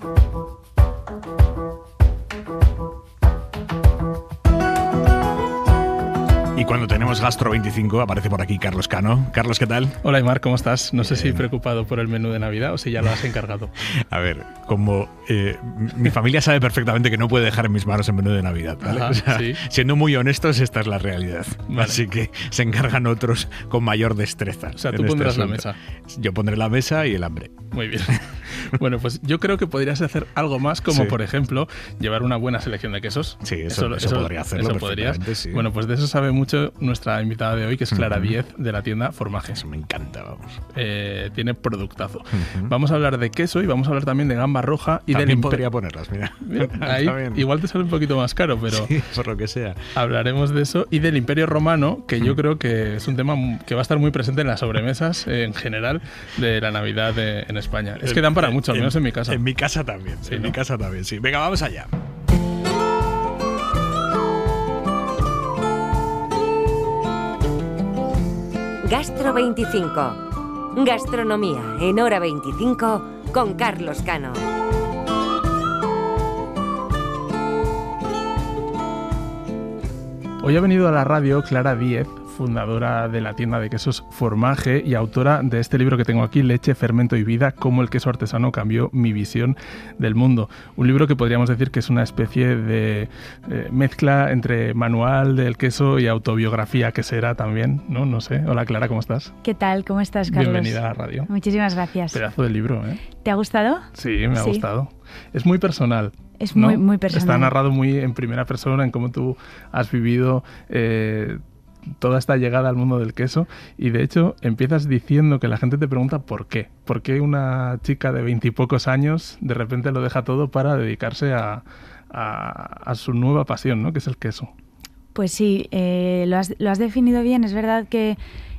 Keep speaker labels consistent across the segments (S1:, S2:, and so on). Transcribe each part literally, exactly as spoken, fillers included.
S1: Y cuando tenemos Gastro veinticinco aparece por aquí Carlos Cano. Carlos, ¿qué tal?
S2: Hola, Aimar, ¿cómo estás? No sé
S1: Bien.
S2: si preocupado por el menú de Navidad o si ya lo has encargado.
S1: A ver, como eh, mi familia sabe perfectamente que no puede dejar en mis manos el menú de Navidad, ¿vale?
S2: Ajá,
S1: o sea,
S2: sí.
S1: Siendo muy honestos, esta es la realidad.
S2: Vale.
S1: Así que se encargan otros con mayor destreza.
S2: O sea, tú
S1: en
S2: pondrás
S1: este
S2: la
S1: asunto.
S2: mesa.
S1: Yo pondré la mesa y el hambre.
S2: Muy bien. Bueno, pues yo creo que podrías hacer algo más, como
S1: Sí.
S2: por ejemplo, llevar una buena selección de quesos.
S1: Sí, eso- eso podría hacerlo
S2: eso podrías.
S1: perfectamente, sí.
S2: Bueno, pues de eso sabe mucho nuestra invitada de hoy, que es Clara
S1: Ujú.
S2: Díez, de la tienda Formajes.
S1: Eso me encanta, vamos.
S2: Eh, tiene productazo.
S1: Ujú.
S2: Vamos a hablar de queso y vamos a hablar también de gamba roja y
S1: También
S2: del impe-
S1: podría ponerlas, mira.
S2: Bien, ahí
S1: Está bien.
S2: igual te sale un poquito más caro, pero
S1: Sí, por lo que sea.
S2: hablaremos de eso y del Imperio Romano, que yo creo que es un tema que va a estar muy presente en las sobremesas eh, en general de la Navidad de- en España. Es que dan para mucho, al menos en mi casa.
S1: En mi casa también.
S2: Sí,
S1: en
S2: ¿no?
S1: mi casa también, sí. Venga, vamos allá.
S3: Gastro veinticinco. Gastronomía en Hora veinticinco con Carlos Cano.
S2: Hoy ha venido a la radio Clara Díez, fundadora de la tienda de quesos Formaje y autora de este libro que tengo aquí, Leche, Fermento y Vida, cómo el queso artesano cambió mi visión del mundo. Un libro que podríamos decir que es una especie de eh, mezcla entre manual del queso y autobiografía, que será también, ¿no? No sé. Hola Clara, ¿cómo estás?
S4: ¿Qué tal? ¿Cómo estás, Carlos?
S2: Bienvenida a la radio.
S4: Muchísimas gracias.
S2: Pedazo de libro, ¿eh?
S4: ¿Te ha gustado?
S2: Sí, me ha
S4: Sí.
S2: gustado. Es muy personal.
S4: Es
S2: ¿no?
S4: muy, muy personal.
S2: Está narrado muy en primera persona, en cómo tú has vivido eh, toda esta llegada al mundo del queso. Y de hecho, empiezas diciendo que la gente te pregunta por qué. ¿Por qué una chica de veintipocos años de repente lo deja todo para dedicarse a, a, a su nueva pasión, ¿no? Que es el queso.
S4: Pues sí, eh, lo, has, lo has definido bien. Es verdad que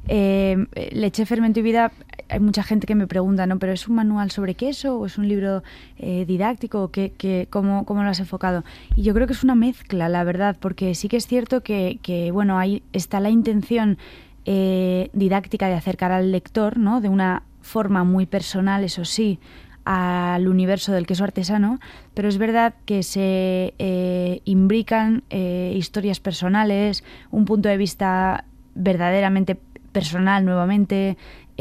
S4: eh, Leche, Fermento y Vida, hay mucha gente que me pregunta, ¿no? ¿Pero es un manual sobre queso o es un libro eh, didáctico? ¿Qué, qué, cómo, ¿Cómo lo has enfocado? Y yo creo que es una mezcla, la verdad, porque sí que es cierto que, que bueno, ahí está la intención eh, didáctica de acercar al lector, ¿no? De una forma muy personal, eso sí, al universo del queso artesano, pero es verdad que se eh, imbrican eh, historias personales, un punto de vista verdaderamente personal nuevamente,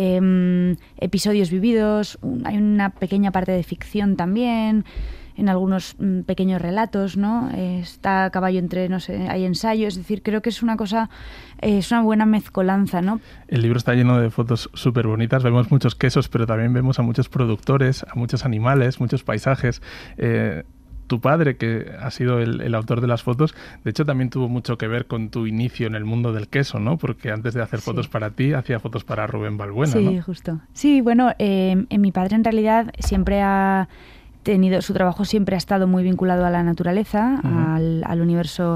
S4: eh, episodios vividos, un, hay una pequeña parte de ficción también, en algunos mm, pequeños relatos, ¿no? Eh, está a caballo entre, no sé, hay ensayos, es decir, creo que es una cosa, eh, es una buena mezcolanza, ¿no?
S2: El libro está lleno de fotos súper bonitas, vemos muchos quesos, pero también vemos a muchos productores, a muchos animales, muchos paisajes. Eh, tu padre, que ha sido el, el autor de las fotos, de hecho también tuvo mucho que ver con tu inicio en el mundo del queso, ¿no? Porque antes de hacer
S4: Sí.
S2: fotos para ti, hacía fotos para Rubén Balbuena,
S4: Sí,
S2: ¿no?
S4: justo. Sí, bueno, eh, en mi padre en realidad siempre ha tenido, su trabajo siempre ha estado muy vinculado a la naturaleza,
S2: Ujú.
S4: al, al universo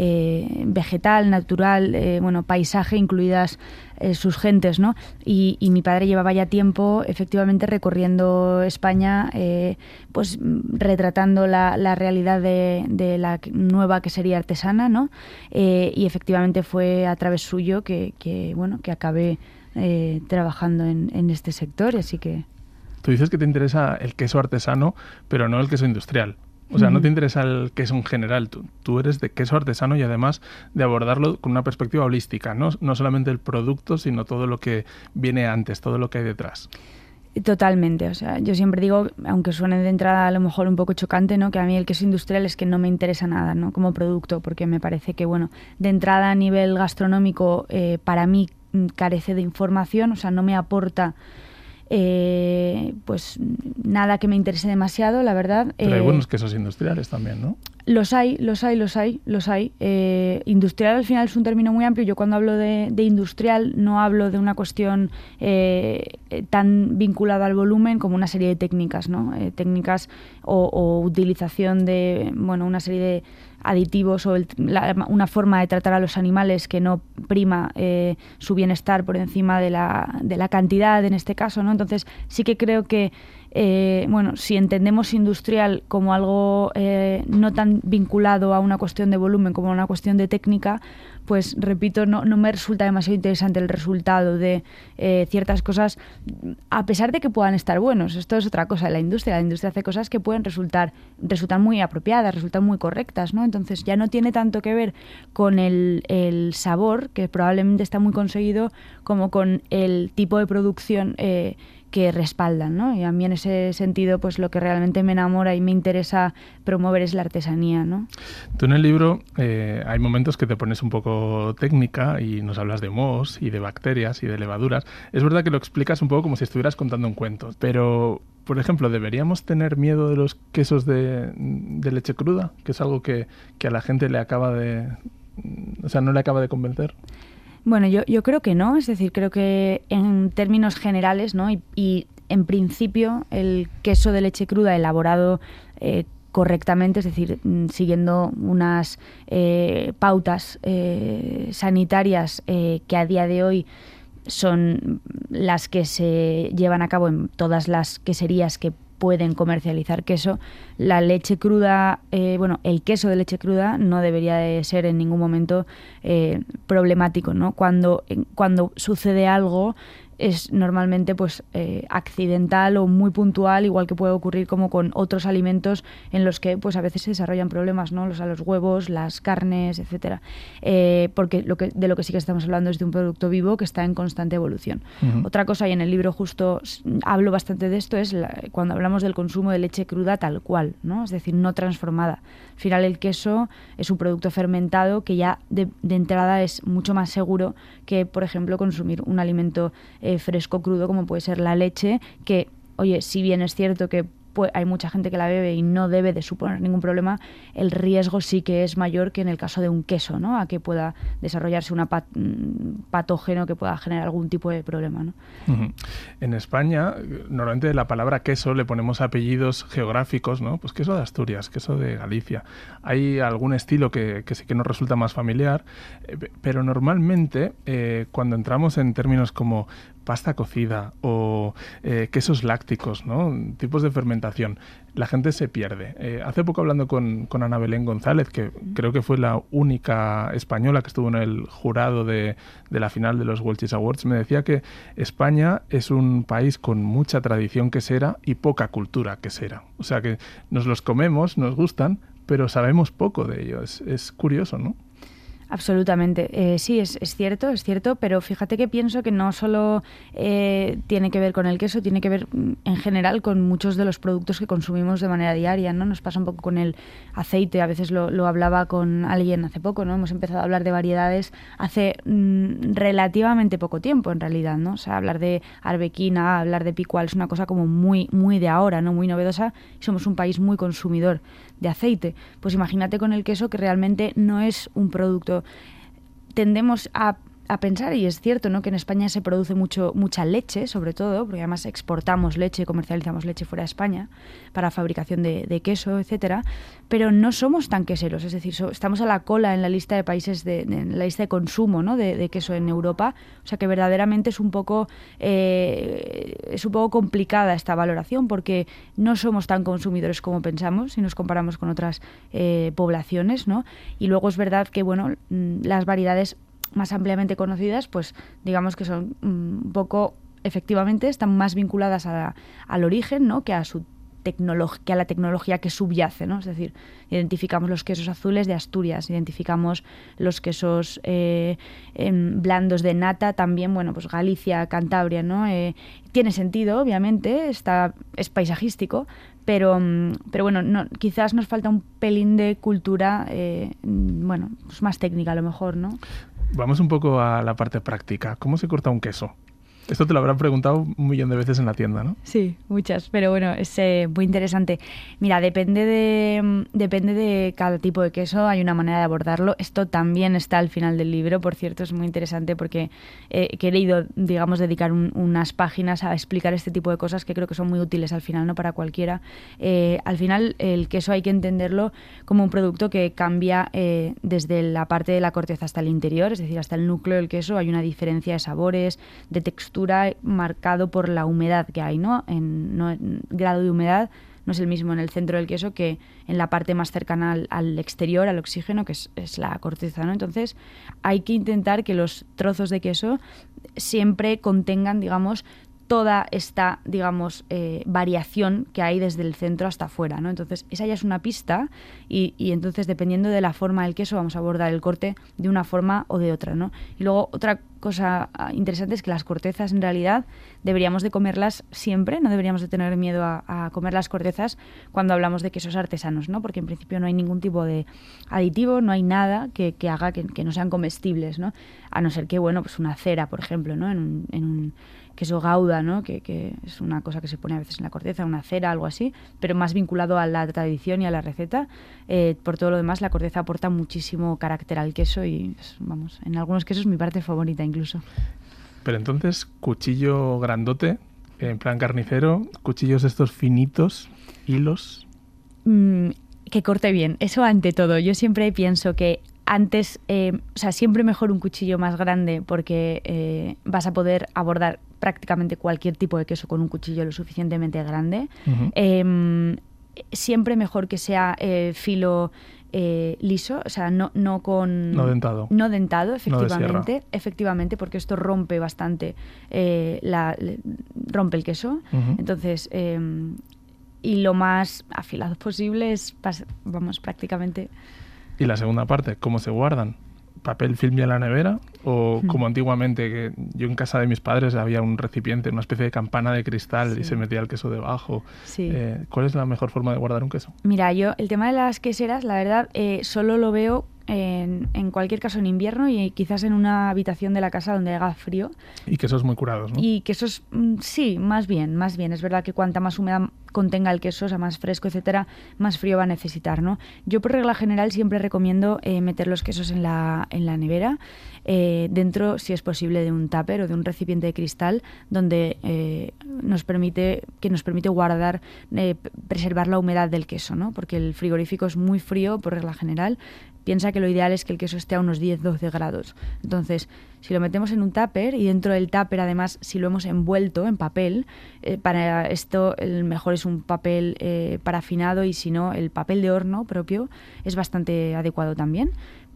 S4: eh, vegetal, natural, eh, bueno, paisaje, incluidas eh, sus gentes, ¿no? Y, y mi padre llevaba ya tiempo, efectivamente, recorriendo España, eh, pues mm, retratando la, la realidad de, de la nueva quesería artesana, ¿no? Eh, y efectivamente fue a través suyo que, que bueno, que acabé eh, trabajando en, en este sector, así que...
S2: Tú dices que te interesa el queso artesano, pero no el queso industrial. O sea, no
S4: Ujú.
S2: te interesa el queso en general. Tú, tú eres de queso artesano y además de abordarlo con una perspectiva holística, ¿no? No solamente el producto, sino todo lo que viene antes, todo lo que hay detrás.
S4: Totalmente, o sea, yo siempre digo, aunque suene de entrada a lo mejor un poco chocante, ¿no? Que a mí el queso industrial es que no me interesa nada, ¿no? Como producto, porque me parece que, bueno, de entrada a nivel gastronómico, eh, para mí mm, carece de información, o sea, no me aporta eh, pues nada que me interese demasiado, la verdad.
S2: Pero hay
S4: Eh,
S2: buenos quesos industriales también, ¿no?
S4: Los hay, los hay, los hay, los hay. Eh, industrial al final es un término muy amplio. Yo cuando hablo de, de industrial no hablo de una cuestión eh, eh, tan vinculada al volumen como una serie de técnicas, ¿no? Eh, técnicas o, o utilización de, bueno, una serie de aditivos o el, la, una forma de tratar a los animales que no prima eh, su bienestar por encima de la, de la cantidad en este caso, ¿no? Entonces sí que creo que eh, bueno, si entendemos industrial como algo eh, no tan vinculado a una cuestión de volumen como a una cuestión de técnica, pues repito, no, no me resulta demasiado interesante el resultado de eh, ciertas cosas, a pesar de que puedan estar buenos. Esto es otra cosa de la industria. La industria hace cosas que pueden resultar, resultar muy apropiadas, resultan muy correctas, ¿no? Entonces ya no tiene tanto que ver con el, el sabor, que probablemente está muy conseguido, como con el tipo de producción eh, que respaldan, ¿no? Y a mí en ese sentido, pues lo que realmente me enamora y me interesa promover es la artesanía, ¿no?
S2: Tú en el libro eh, hay momentos que te pones un poco técnica y nos hablas de mohos y de bacterias y de levaduras. Es verdad que lo explicas un poco como si estuvieras contando un cuento, pero, por ejemplo, ¿deberíamos tener miedo de los quesos de, de leche cruda? Que es algo que, que a la gente le acaba de... O sea, no le acaba de convencer.
S4: Bueno, yo, yo creo que no, es decir, creo que en términos generales, ¿no? Y, y en principio el queso de leche cruda elaborado eh, correctamente, es decir, siguiendo unas eh, pautas eh, sanitarias eh, que a día de hoy son las que se llevan a cabo en todas las queserías que pueden comercializar queso, la leche cruda, eh, bueno, el queso de leche cruda no debería de ser en ningún momento eh, problemático, ¿no? Cuando, cuando sucede algo es normalmente pues eh, accidental o muy puntual, igual que puede ocurrir como con otros alimentos en los que pues a veces se desarrollan problemas, ¿no? Los, a los huevos, las carnes, etcétera. Eh, porque lo que, de lo que sí que estamos hablando es de un producto vivo que está en constante evolución. Uh-huh. Otra cosa, y en el libro justo hablo bastante de esto, es la, cuando hablamos del consumo de leche cruda tal cual, ¿no? Es decir, no transformada. Al final el queso es un producto fermentado que ya de, de entrada es mucho más seguro que, por ejemplo, consumir un alimento eh, fresco crudo como puede ser la leche, que, oye, si bien es cierto que pues, hay mucha gente que la bebe y no debe de suponer ningún problema, el riesgo sí que es mayor que en el caso de un queso, ¿no? A que pueda desarrollarse un pat- patógeno que pueda generar algún tipo de problema, ¿no?
S2: Uh-huh. En España, normalmente la palabra queso le ponemos apellidos geográficos, ¿no? Pues queso de Asturias, queso de Galicia. Hay algún estilo que, que sí que nos resulta más familiar, eh, pero normalmente eh, cuando entramos en términos como pasta cocida o eh, quesos lácticos, ¿no? Tipos de fermentación, la gente se pierde. Eh, hace poco hablando con, con Ana Belén González, que creo que fue la única española que estuvo en el jurado de, de la final de los World Cheese Awards, me decía que España es un país con mucha tradición quesera y poca cultura quesera. O sea que nos los comemos, nos gustan, pero sabemos poco de ello. Es, es curioso, ¿no?
S4: Absolutamente. Eh, sí, es, es cierto, es cierto, pero fíjate que pienso que no solo eh, tiene que ver con el queso, tiene que ver en general con muchos de los productos que consumimos de manera diaria, ¿no? Nos pasa un poco con el aceite, a veces lo, lo hablaba con alguien hace poco, ¿no? Hemos empezado a hablar de variedades hace mmm, relativamente poco tiempo, en realidad, ¿no? O sea, hablar de arbequina, hablar de picual es una cosa como muy, muy de ahora, ¿no? Muy novedosa, y somos un país muy consumidor de aceite. Pues imagínate con el queso, que realmente no es un producto. Tendemos a, a pensar, y es cierto, ¿no?, que en España se produce mucho mucha leche, sobre todo, porque además exportamos leche, comercializamos leche fuera de España para fabricación de, de queso, etcétera, pero no somos tan queseros, es decir, so, estamos a la cola en la lista de países, de, de, en la lista de consumo, ¿no?, de, de queso en Europa, o sea que verdaderamente es un poco eh, es un poco complicada esta valoración, porque no somos tan consumidores como pensamos si nos comparamos con otras eh, poblaciones, ¿no? Y luego es verdad que, bueno, las variedades más ampliamente conocidas, pues digamos que son un poco, efectivamente, están más vinculadas a la, al origen, ¿no?, que a su tecnología, que a la tecnología que subyace, ¿no? Es decir, identificamos los quesos azules de Asturias, identificamos los quesos eh, eh, blandos de nata, también, bueno, pues Galicia, Cantabria, ¿no? Eh, tiene sentido, obviamente, está, es paisajístico, pero, pero bueno, no, quizás nos falta un pelín de cultura, eh, bueno, pues más técnica a lo mejor, ¿no?
S2: Vamos un poco a la parte práctica. ¿Cómo se corta un queso? Esto te lo habrán preguntado un millón de veces en la tienda, ¿no?
S4: Sí, muchas, pero bueno, es eh, muy interesante. Mira, depende de, depende de cada tipo de queso, hay una manera de abordarlo. Esto también está al final del libro, por cierto, es muy interesante porque eh, he querido, digamos, dedicar un, unas páginas a explicar este tipo de cosas que creo que son muy útiles al final, ¿no?, para cualquiera. Eh, al final, el queso hay que entenderlo como un producto que cambia eh, desde la parte de la corteza hasta el interior, es decir, hasta el núcleo del queso. Hay una diferencia de sabores, de textura, textura marcado por la humedad que hay, ¿no? En, no, en grado de humedad no es el mismo en el centro del queso que en la parte más cercana al, al exterior, al oxígeno, que es, es la corteza, ¿no? Entonces hay que intentar que los trozos de queso siempre contengan, digamos, toda esta, digamos, eh, variación que hay desde el centro hasta afuera, ¿no? Entonces, esa ya es una pista y, y entonces, dependiendo de la forma del queso, vamos a abordar el corte de una forma o de otra, ¿no? Y luego, otra cosa interesante es que las cortezas, en realidad, deberíamos de comerlas siempre, no deberíamos de tener miedo a, a comer las cortezas cuando hablamos de quesos artesanos, ¿no? Porque, en principio, no hay ningún tipo de aditivo, no hay nada que, que haga que, que no sean comestibles, ¿no? A no ser que, bueno, pues una cera, por ejemplo, ¿no? En un, en un queso Gouda, ¿no? Que, que es una cosa que se pone a veces en la corteza, una cera, algo así, pero más vinculado a la tradición y a la receta. Eh, por todo lo demás, la corteza aporta muchísimo carácter al queso y, es, vamos, en algunos quesos mi parte favorita incluso.
S2: Pero entonces, cuchillo grandote, en plan carnicero, cuchillos estos finitos, hilos...
S4: Mm, que corte bien, eso ante todo. Yo siempre pienso que antes, eh, o sea, siempre mejor un cuchillo más grande porque eh, vas a poder abordar prácticamente cualquier tipo de queso con un cuchillo lo suficientemente grande. Uh-huh. Eh, siempre mejor que sea eh, filo eh, liso, o sea, no, no con...
S2: No dentado.
S4: No dentado, efectivamente. No efectivamente, porque esto rompe bastante, eh, la, le, rompe el queso. Uh-huh. Entonces... Eh, y lo más afilado posible es, vamos, prácticamente...
S2: Y la segunda parte, ¿cómo se guardan? ¿Papel film y en la nevera? ¿O como antiguamente, que yo en casa de mis padres había un recipiente, una especie de campana de cristal sí. y se metía el queso debajo? Sí. Eh, ¿Cuál es la mejor forma de guardar un queso?
S4: Mira, yo el tema de las queseras, la verdad, eh, solo lo veo en, en cualquier caso en invierno y quizás en una habitación de la casa donde haga frío.
S2: Y quesos muy curados, ¿no?
S4: Y quesos, sí, más bien, más bien. Es verdad que cuanta más humedad contenga el queso, o sea, más fresco, etcétera, más frío va a necesitar, ¿no? Yo, por regla general, siempre recomiendo eh, meter los quesos en la, en la nevera, eh, dentro, si es posible, de un tupper o de un recipiente de cristal, donde eh, nos permite, que nos permite guardar, eh, preservar la humedad del queso, ¿no? Porque el frigorífico es muy frío, por regla general. Piensa que lo ideal es que el queso esté a unos diez a doce grados. Entonces, si lo metemos en un tupper y dentro del tupper, además, si lo hemos envuelto en papel, eh, para esto el mejor es un papel eh, parafinado y si no, el papel de horno propio es bastante adecuado también.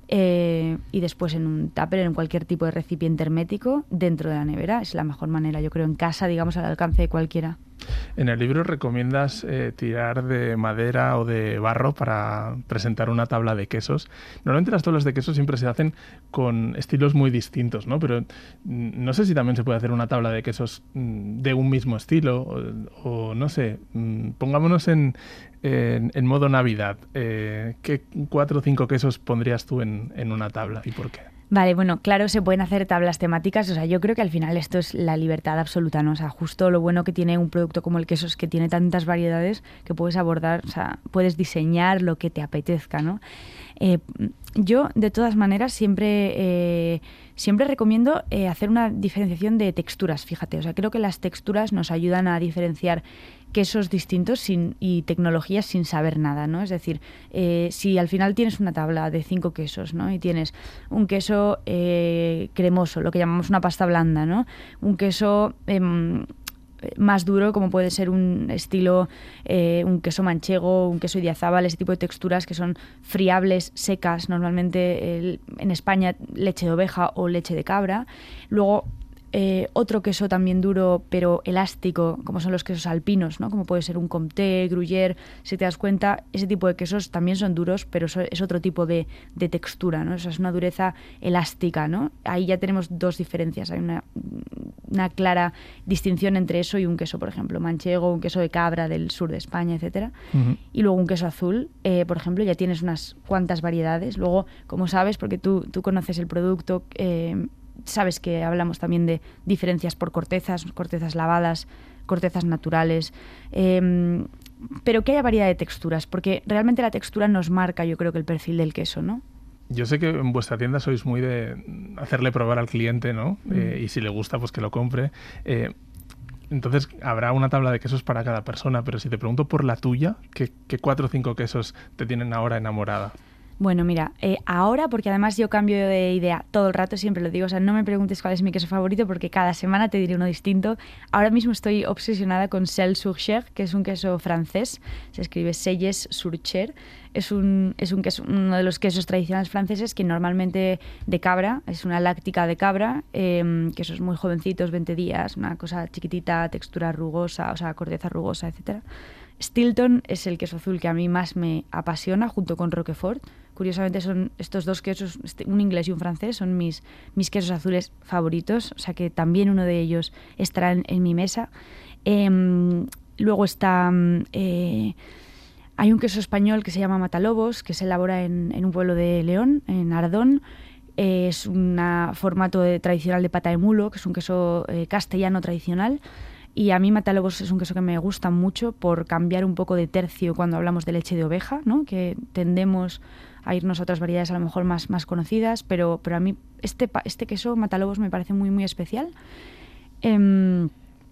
S4: Eh, y después en un tupper, en cualquier tipo de recipiente hermético, dentro de la nevera. Es la mejor manera, yo creo, en casa, digamos, al alcance de cualquiera.
S2: En el libro recomiendas eh, tirar de madera o de barro para presentar una tabla de quesos. Normalmente las tablas de quesos siempre se hacen con estilos muy distintos, ¿no? Pero no sé si también se puede hacer una tabla de quesos de un mismo estilo o, o no sé, pongámonos en, en, en modo Navidad. Eh, ¿Qué cuatro o cinco quesos pondrías tú en, en una tabla y por qué?
S4: Vale, bueno, claro, se pueden hacer tablas temáticas, o sea, yo creo que al final esto es la libertad absoluta, ¿no? O sea, justo lo bueno que tiene un producto como el queso es que tiene tantas variedades que puedes abordar, o sea, puedes diseñar lo que te apetezca, ¿no? Eh, yo, de todas maneras, siempre, eh, siempre recomiendo eh, hacer una diferenciación de texturas, fíjate, o sea, creo que las texturas nos ayudan a diferenciar quesos distintos sin, y tecnologías sin saber nada, ¿no? Es decir, eh, si al final tienes una tabla de cinco quesos, ¿no? Y tienes un queso eh, cremoso, lo que llamamos una pasta blanda, ¿no? Un queso eh, más duro, como puede ser un estilo, eh, un queso manchego, un queso idiazábal, ese tipo de texturas que son friables, secas, normalmente el, en España leche de oveja o leche de cabra. Luego, Eh, otro queso también duro pero elástico, como son los quesos alpinos, ¿no? Como puede ser un Comté, Gruyère. Si te das cuenta, ese tipo de quesos también son duros, pero eso es otro tipo de, de textura, ¿no? O sea, es una dureza elástica, ¿no? Ahí ya tenemos dos diferencias. Hay una, una clara distinción entre eso y un queso, por ejemplo, manchego, un queso de cabra del sur de España, etcétera. Uh-huh. Y luego un queso azul, eh, por ejemplo, ya tienes unas cuantas variedades. Luego, como sabes, porque tú, tú conoces el producto, eh, sabes que hablamos también de diferencias por cortezas, cortezas lavadas, cortezas naturales, eh, pero que haya variedad de texturas, porque realmente la textura nos marca, yo creo, que el perfil del queso, ¿no?
S2: Yo sé que en vuestra tienda sois muy de hacerle probar al cliente, ¿no? Mm. Eh, y si le gusta, pues que lo compre. Eh, entonces, habrá una tabla de quesos para cada persona, pero si te pregunto por la tuya, ¿qué, qué cuatro o cinco quesos te tienen ahora enamorada?
S4: Bueno, mira, eh, ahora, porque además yo cambio de idea todo el rato, siempre lo digo, o sea, no me preguntes cuál es mi queso favorito porque cada semana te diré uno distinto. Ahora mismo estoy obsesionada con Selles-sur-Cher, que es un queso francés, se escribe Selles-sur-Cher. Es un, es un queso, uno de los quesos tradicionales franceses que normalmente de cabra, es una láctica de cabra, eh, quesos muy jovencitos, veinte días, una cosa chiquitita, textura rugosa, o sea, corteza rugosa, etcétera. Stilton es el queso azul que a mí más me apasiona, junto con Roquefort. Curiosamente son estos dos quesos, un inglés y un francés, son mis, mis quesos azules favoritos, o sea que también uno de ellos estará en, en mi mesa. Eh, luego está... Eh, hay un queso español que se llama Matalobos, que se elabora en, en un pueblo de León, en Ardón. Eh, es un formato de, tradicional de pata de mulo, que es un queso eh, castellano tradicional. Y a mí Matalobos es un queso que me gusta mucho por cambiar un poco de tercio cuando hablamos de leche de oveja, ¿no? Que tendemos a irnos a otras variedades a lo mejor más, más conocidas, pero, pero a mí este, este queso Matalobos me parece muy, muy especial. Eh,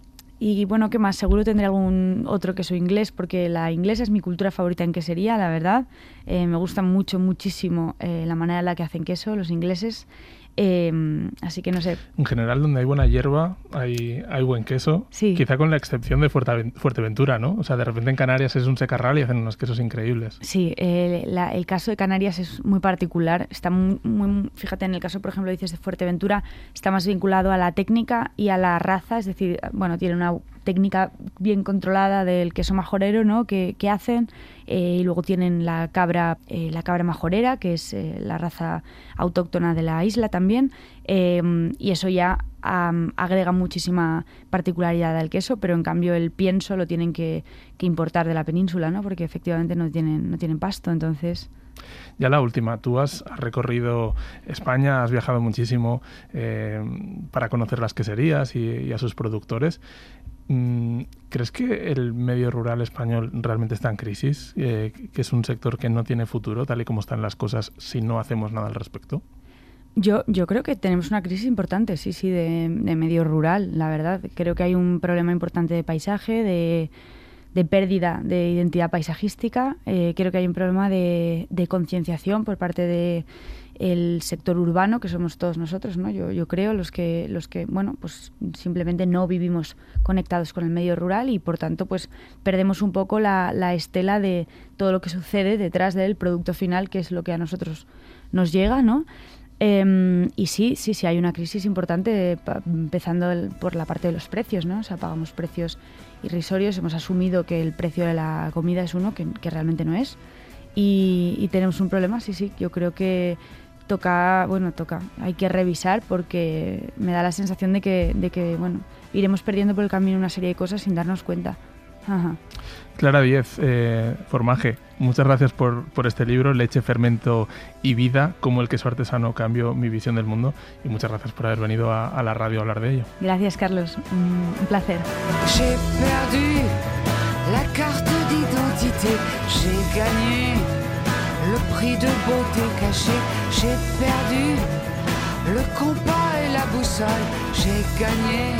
S4: Y bueno, ¿qué más? Seguro tendré algún otro queso inglés, porque la inglesa es mi cultura favorita en quesería, la verdad. Eh, me gusta mucho, muchísimo eh, la manera en la que hacen queso los ingleses. Eh, así que no sé.
S2: En general, donde hay buena hierba, hay, hay buen queso.
S4: Sí.
S2: Quizá con la excepción de Fuerteven- Fuerteventura, ¿no? O sea, de repente en Canarias es un secarral y hacen unos quesos increíbles.
S4: Sí, eh, la, el caso de Canarias es muy particular. Está muy, muy, fíjate, en el caso, por ejemplo, dices de Fuerteventura, está más vinculado a la técnica y a la raza. Es decir, bueno, tiene una técnica bien controlada del queso majorero, ¿no? que, que hacen, eh, y luego tienen la cabra, eh, la cabra majorera, que es eh, la raza autóctona de la isla también, eh, y eso ya um, agrega muchísima particularidad al queso, pero en cambio el pienso lo tienen que, que importar de la península, ¿no? Porque efectivamente no tienen, no tienen pasto, entonces...
S2: Ya la última, tú has recorrido España, has viajado muchísimo eh, para conocer las queserías y, y a sus productores. ¿Crees que el medio rural español realmente está en crisis? Eh, ¿Que es un sector que no tiene futuro, tal y como están las cosas, si no hacemos nada al respecto?
S4: Yo, yo creo que tenemos una crisis importante, sí, sí, de, de medio rural, la verdad. Creo que hay un problema importante de paisaje, de, de pérdida de identidad paisajística. Eh, creo que hay un problema de, de concienciación por parte de el sector urbano, que somos todos nosotros, ¿no? Yo, yo creo, los que, los que, bueno, pues simplemente no vivimos conectados con el medio rural y, por tanto, pues perdemos un poco la, la estela de todo lo que sucede detrás del producto final, que es lo que a nosotros nos llega, ¿no? Eh, y sí, sí, sí, hay una crisis importante, empezando el, por la parte de los precios, ¿no? O sea, pagamos precios irrisorios, hemos asumido que el precio de la comida es uno, que, que realmente no es, y, y tenemos un problema, sí, sí, yo creo que toca, bueno, toca, hay que revisar porque me da la sensación de que, de que bueno, iremos perdiendo por el camino una serie de cosas sin darnos cuenta. Ajá.
S2: Clara Díez, eh, Formaje, muchas gracias por, por este libro, Leche, Fermento y Vida, cómo el queso artesano cambió mi visión del mundo, y muchas gracias por haber venido a, a la radio a hablar de ello.
S4: Gracias, Carlos, un, un placer.
S5: J'ai perdu la carte d'identité, j'ai gagné le prix de beauté caché, j'ai perdu le compas et la boussole, j'ai gagné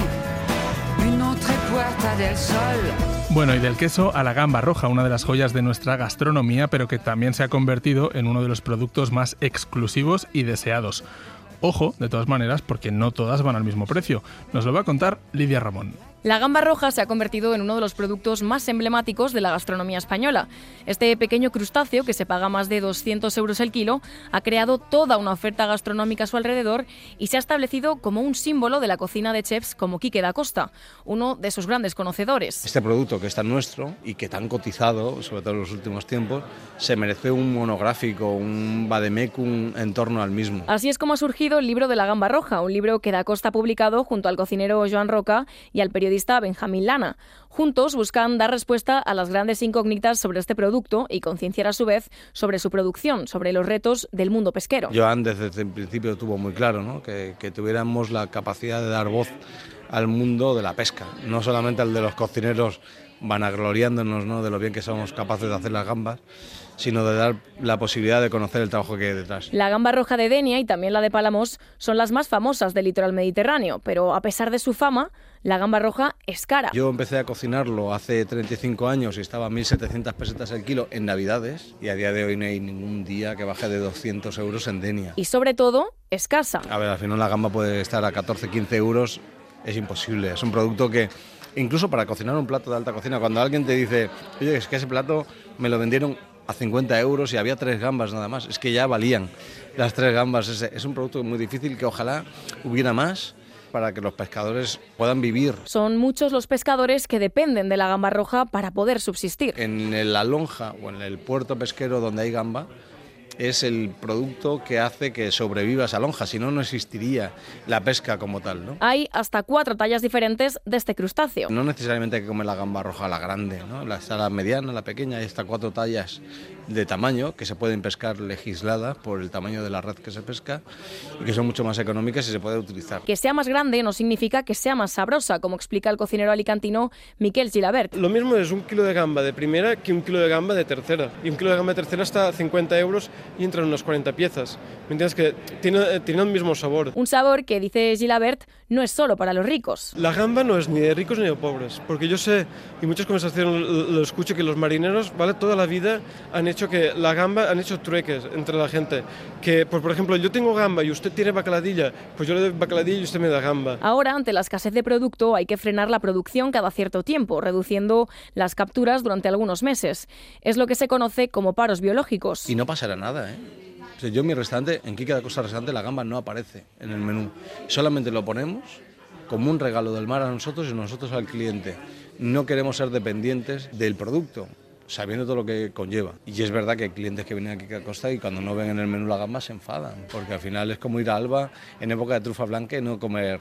S5: une autre puerta del sol.
S2: Bueno, y del queso a la gamba roja, una de las joyas de nuestra gastronomía, pero que también se ha convertido en uno de los productos más exclusivos y deseados. Ojo, de todas maneras, porque no todas van al mismo precio. Nos lo va a contar Lidia Ramón.
S6: La gamba roja se ha convertido en uno de los productos más emblemáticos de la gastronomía española. Este pequeño crustáceo, que se paga más de doscientos euros el kilo, ha creado toda una oferta gastronómica a su alrededor y se ha establecido como un símbolo de la cocina de chefs como Quique da Costa, uno de sus grandes conocedores.
S7: Este producto, que es tan nuestro y que tan cotizado, sobre todo en los últimos tiempos, se merece un monográfico, un vademecum en torno al mismo.
S6: Así es como ha surgido el libro de la gamba roja, un libro que da Costa ha publicado junto al cocinero Joan Roca y al periodista Benjamín Lana. Juntos buscan dar respuesta a las grandes incógnitas sobre este producto y concienciar a su vez sobre su producción, sobre los retos del mundo pesquero.
S7: Joan desde el principio tuvo muy claro, ¿no? que, que tuviéramos la capacidad de dar voz al mundo de la pesca, no solamente al de los cocineros vanagloriándonos, ¿no?, de lo bien que somos capaces de hacer las gambas, sino de dar la posibilidad de conocer el trabajo que hay detrás.
S6: La gamba roja de Denia y también la de Palamos son las más famosas del litoral mediterráneo, pero a pesar de su fama, la gamba roja es cara.
S7: Yo empecé a cocinarlo hace treinta y cinco años y estaba a mil setecientas pesetas el kilo en Navidades, y a día de hoy no hay ningún día que baje de doscientos euros en Denia.
S6: Y sobre todo, escasa.
S7: A ver, al final la gamba puede estar a catorce, quince euros, es imposible. Es un producto que, incluso para cocinar un plato de alta cocina, cuando alguien te dice, oye, es que ese plato me lo vendieron a cincuenta euros y había tres gambas nada más, es que ya valían las tres gambas. Es, es un producto muy difícil, que ojalá hubiera más para que los pescadores puedan vivir.
S6: Son muchos los pescadores que dependen de la gamba roja para poder subsistir.
S7: En la lonja o en el puerto pesquero donde hay gamba, es el producto que hace que sobreviva esa lonja, si no, no existiría la pesca como tal, ¿no?
S6: Hay hasta cuatro tallas diferentes de este crustáceo.
S7: No necesariamente hay que comer la gamba roja, la grande, ¿no? Está la mediana, la pequeña, hay hasta cuatro tallas de tamaño que se pueden pescar legisladas por el tamaño de la red que se pesca y que son mucho más económicas y se puede utilizar.
S6: Que sea más grande no significa que sea más sabrosa, como explica el cocinero alicantino Miquel Gilabert.
S8: Lo mismo es un kilo de gamba de primera que un kilo de gamba de tercera. Y un kilo de gamba de tercera está a cincuenta euros y entran unas cuarenta piezas. ¿Me entiendes? Que tiene, tiene el mismo sabor.
S6: Un sabor que, dice Gilabert, no es solo para los ricos.
S8: La gamba no es ni de ricos ni de pobres, porque yo sé, y muchas conversaciones lo escucho, que los marineros, ¿vale?, toda la vida han hecho que la gamba, han hecho trueques entre la gente. Que, pues, por ejemplo, yo tengo gamba y usted tiene bacaladilla, pues yo le doy bacaladilla y usted me da gamba.
S6: Ahora, ante la escasez de producto, hay que frenar la producción cada cierto tiempo, reduciendo las capturas durante algunos meses. Es lo que se conoce como paros biológicos.
S7: Y no pasará nada, ¿eh? O sea, yo en mi restaurante, en Quique da Costa Restaurante, la gamba no aparece en el menú. Solamente lo ponemos como un regalo del mar a nosotros y nosotros al cliente. No queremos ser dependientes del producto, sabiendo todo lo que conlleva. Y es verdad que hay clientes que vienen aquí a Costa y cuando no ven en el menú la gamba se enfadan, porque al final es como ir a Alba en época de trufa blanca y no comer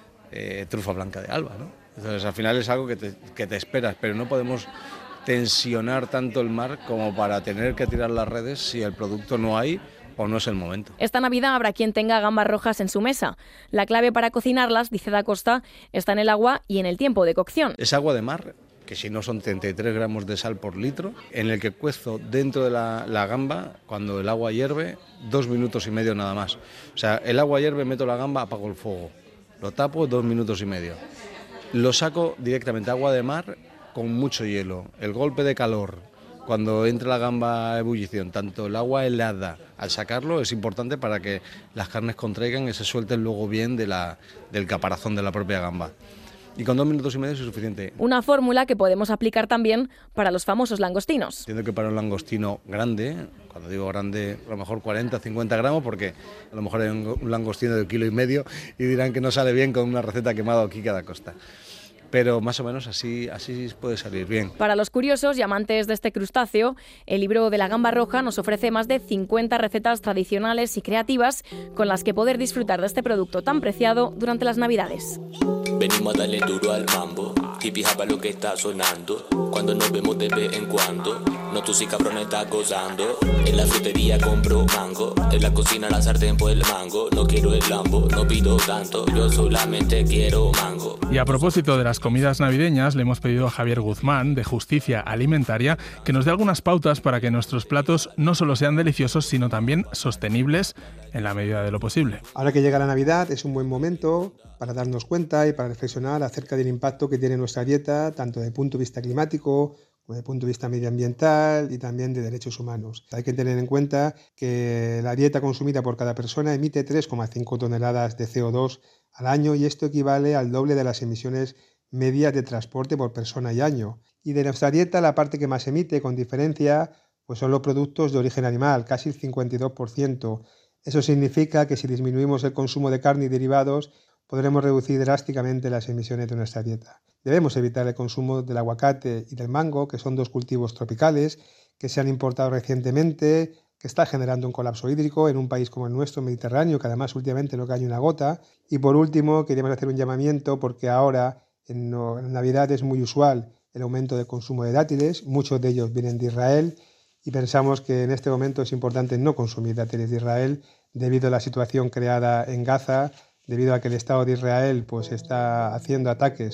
S7: eh, trufa blanca de Alba, ¿no? Entonces al final es algo que te, que te esperas, pero no podemos tensionar tanto el mar como para tener que tirar las redes si el producto no hay o no es el momento.
S6: Esta Navidad habrá quien tenga gambas rojas en su mesa. La clave para cocinarlas, dice Da Costa, está en el agua y en el tiempo de cocción.
S7: Es agua de mar, que si no son treinta y tres gramos de sal por litro, en el que cuezo dentro de la, la gamba, cuando el agua hierve, dos minutos y medio nada más. O sea, el agua hierve, meto la gamba, apago el fuego, lo tapo, dos minutos y medio. Lo saco directamente, agua de mar con mucho hielo. El golpe de calor, cuando entra la gamba a ebullición, tanto el agua helada, al sacarlo es importante para que las carnes contraigan y se suelten luego bien de la, del caparazón de la propia gamba. Y con dos minutos y medio es suficiente.
S6: Una fórmula que podemos aplicar también para los famosos langostinos.
S7: Entiendo que para un langostino grande, cuando digo grande, a lo mejor cuarenta, cincuenta gramos, porque a lo mejor hay un langostino de un kilo y medio y dirán que no sale bien con una receta quemada aquí cada costa. Pero más o menos así, así puede salir bien.
S6: Para los curiosos y amantes de este crustáceo, el libro de la gamba roja nos ofrece más de cincuenta recetas tradicionales y creativas con las que poder disfrutar de este producto tan preciado durante las Navidades.
S9: Venimos a darle duro al mambo, hippie japa lo que está sonando. Cuando nos vemos de vez en cuando, no tú sí cabrón estás gozando. En la frutería compro mango, en la cocina la sartén por el mango. No quiero el lambo, no pido tanto, yo solamente quiero mango.
S2: Y a propósito de las comidas navideñas, le hemos pedido a Javier Guzmán, de Justicia Alimentaria, que nos dé algunas pautas para que nuestros platos no solo sean deliciosos, sino también sostenibles en la medida de lo posible.
S10: Ahora que llega la Navidad es un buen momento para darnos cuenta y para reflexionar acerca del impacto que tiene nuestra dieta, tanto desde el punto de vista climático como desde el punto de vista medioambiental y también de derechos humanos. Hay que tener en cuenta que la dieta consumida por cada persona emite tres coma cinco toneladas de C O dos al año y esto equivale al doble de las emisiones medias de transporte por persona y año. Y de nuestra dieta la parte que más emite, con diferencia, pues son los productos de origen animal, casi el cincuenta y dos por ciento. Eso significa que si disminuimos el consumo de carne y derivados, podremos reducir drásticamente las emisiones de nuestra dieta. Debemos evitar el consumo del aguacate y del mango, que son dos cultivos tropicales que se han importado recientemente, que está generando un colapso hídrico en un país como el nuestro, Mediterráneo, que además últimamente no cae una gota. Y por último, queríamos hacer un llamamiento porque ahora en, no, en Navidad es muy usual el aumento del consumo de dátiles, muchos de ellos vienen de Israel y pensamos que en este momento es importante no consumir dátiles de Israel debido a la situación creada en Gaza, debido a que el Estado de Israel pues, está haciendo ataques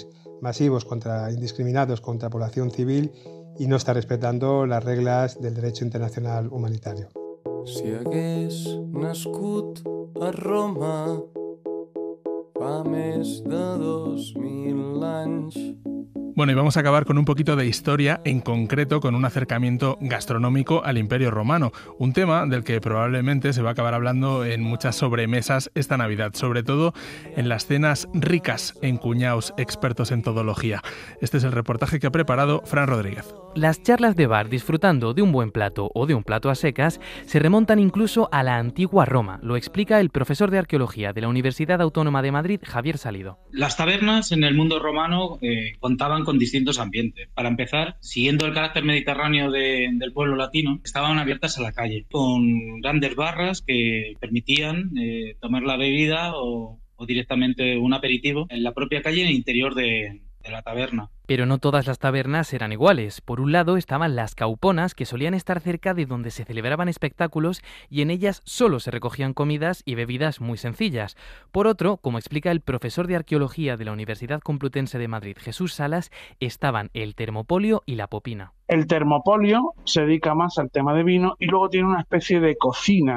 S10: masivos contra, indiscriminados contra población civil y no está respetando las reglas del derecho internacional humanitario.
S11: Si hagués nascut a Roma fa més de dos mil anys.
S2: Bueno, y vamos a acabar con un poquito de historia, en concreto con un acercamiento gastronómico al Imperio Romano, un tema del que probablemente se va a acabar hablando en muchas sobremesas esta Navidad, sobre todo en las cenas ricas en cuñaos expertos en todología. Este es el reportaje que ha preparado Fran Rodríguez.
S12: Las charlas de bar disfrutando de un buen plato o de un plato a secas se remontan incluso a la antigua Roma, lo explica el profesor de arqueología de la Universidad Autónoma de Madrid, Javier Salido.
S13: Las tabernas en el mundo romano eh, contaban con distintos ambientes. Para empezar, siguiendo el carácter mediterráneo de, del pueblo latino, estaban abiertas a la calle, con grandes barras que permitían eh, tomar la bebida o, o directamente un aperitivo en la propia calle en el interior de, de la taberna.
S12: Pero no todas las tabernas eran iguales. Por un lado estaban las cauponas, que solían estar cerca de donde se celebraban espectáculos y en ellas solo se recogían comidas y bebidas muy sencillas. Por otro, como explica el profesor de arqueología de la Universidad Complutense de Madrid, Jesús Salas, estaban el termopolio y la popina.
S14: El termopolio se dedica más al tema de vino y luego tiene una especie de cocina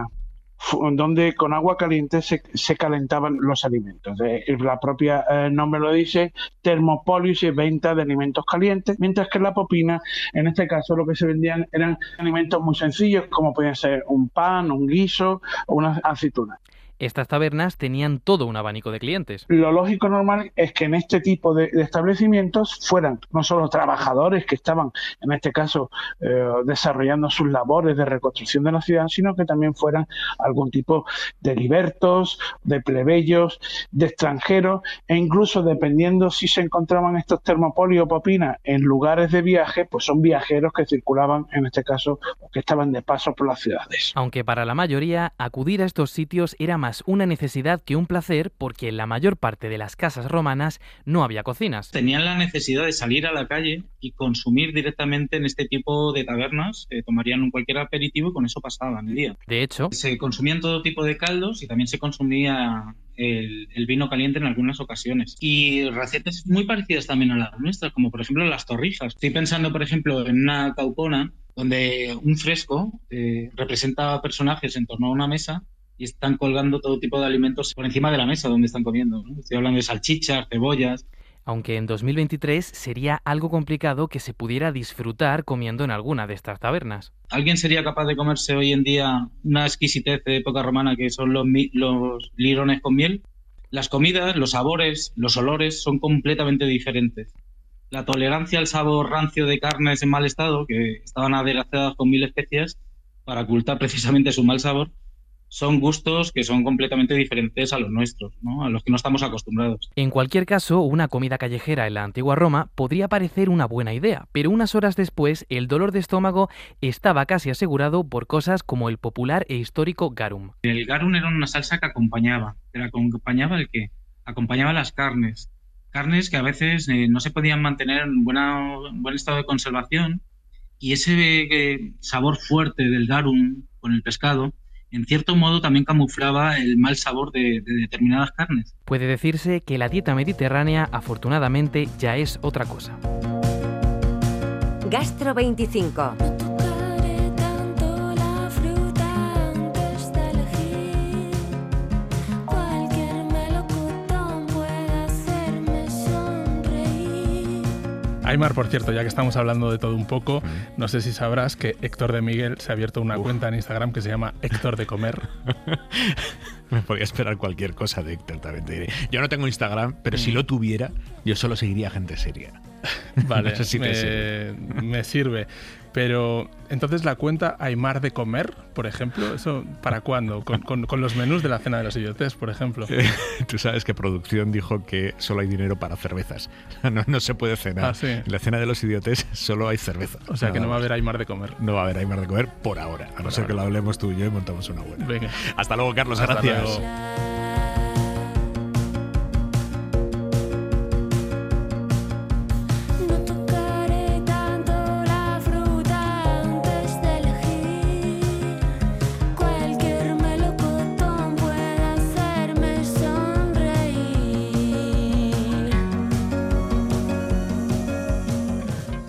S14: donde con agua caliente se, se calentaban los alimentos. Eh, la propia eh, nombre lo dice, termopolio y venta de alimentos calientes, mientras que en la popina, en este caso, lo que se vendían eran alimentos muy sencillos, como podían ser un pan, un guiso o unas aceitunas.
S12: Estas tabernas tenían todo un abanico de clientes.
S14: Lo lógico normal es que en este tipo de, de establecimientos fueran no solo trabajadores que estaban, en este caso, eh, desarrollando sus labores de reconstrucción de la ciudad, sino que también fueran algún tipo de libertos, de plebeyos, de extranjeros, e incluso dependiendo si se encontraban estos termopolios o popinas en lugares de viaje, pues son viajeros que circulaban, en este caso, o que estaban de paso por las ciudades.
S12: Aunque para la mayoría, acudir a estos sitios era más una necesidad que un placer, porque en la mayor parte de las casas romanas no había cocinas.
S13: Tenían la necesidad de salir a la calle y consumir directamente en este tipo de tabernas, eh, tomarían un cualquier aperitivo y con eso pasaban el día.
S12: De hecho,
S13: se consumían todo tipo de caldos y también se consumía el, el vino caliente en algunas ocasiones. Y recetas muy parecidas también a las nuestras, como por ejemplo las torrijas. Estoy pensando, por ejemplo, en una caupona donde un fresco eh, representa a personajes en torno a una mesa y están colgando todo tipo de alimentos por encima de la mesa donde están comiendo, ¿no? Estoy hablando de salchichas, cebollas.
S12: Aunque en dos mil veintitrés sería algo complicado que se pudiera disfrutar comiendo en alguna de estas tabernas.
S13: ¿Alguien sería capaz de comerse hoy en día una exquisitez de época romana que son los, los lirones con miel? Las comidas, los sabores, los olores son completamente diferentes. La tolerancia al sabor rancio de carnes en mal estado, que estaban aderezadas con mil especias para ocultar precisamente su mal sabor, son gustos que son completamente diferentes a los nuestros, ¿no? A los que no estamos acostumbrados.
S12: En cualquier caso, una comida callejera en la antigua Roma podría parecer una buena idea, pero unas horas después el dolor de estómago estaba casi asegurado por cosas como el popular e histórico garum.
S13: El garum era una salsa que acompañaba, ¿pero acompañaba el qué? Acompañaba las carnes, carnes que a veces eh, no se podían mantener en buena, buen estado de conservación, y ese eh, sabor fuerte del garum con el pescado en cierto modo también camuflaba el mal sabor de, de determinadas carnes.
S12: Puede decirse que la dieta mediterránea, afortunadamente, ya es otra cosa.
S3: Gastro veinticinco.
S2: Aimar, por cierto, ya que estamos hablando de todo un poco, no sé si sabrás que Héctor de Miguel se ha abierto una Uf. cuenta en Instagram que se llama Héctor de Comer.
S1: Me podría esperar cualquier cosa de Héctor, también te diré. Yo no tengo Instagram, pero mm. si lo tuviera, yo solo seguiría gente seria.
S2: Vale,
S1: no sé si
S2: me,
S1: te
S2: me sirve. Pero, entonces, ¿la cuenta Aimar de Comer, por ejemplo? ¿Eso para cuándo? ¿Con, con, con los menús de la cena de los idiotes, por ejemplo?
S1: Tú sabes que producción dijo que solo hay dinero para cervezas. No, no se puede cenar.
S2: Ah, ¿sí?
S1: En la cena de los idiotes solo hay cerveza.
S2: O sea,
S1: Nada
S2: que no va a
S1: más.
S2: haber Aimar de Comer.
S1: No va a haber Aimar de Comer por ahora. A por no ser ahora. que lo hablemos tú y yo y montamos una buena.
S2: Venga.
S1: Hasta luego, Carlos.
S2: Hasta
S1: gracias.
S2: Luego.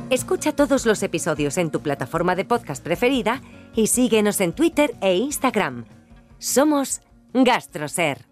S3: Escucha todos los episodios en tu plataforma de podcast preferida y síguenos en Twitter e Instagram. Somos GastroSer.